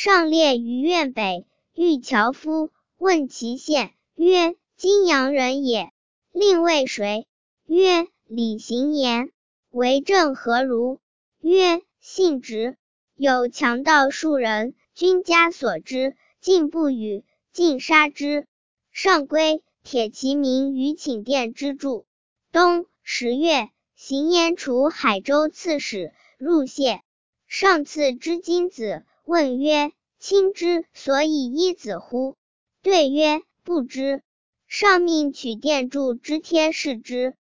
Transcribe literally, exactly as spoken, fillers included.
上列于苑北，遇樵夫，问其县，曰：金阳人也。令谓谁？曰：李行言。为政何如？曰：信直。有强盗数人，君家所知，进不语，尽杀之。上归，帖其名于寝殿之柱。冬十月，行言除海州刺史，入谢。上赐之金子，问曰：卿之所以依子乎？对曰：不知。上命取殿柱之贴饰之。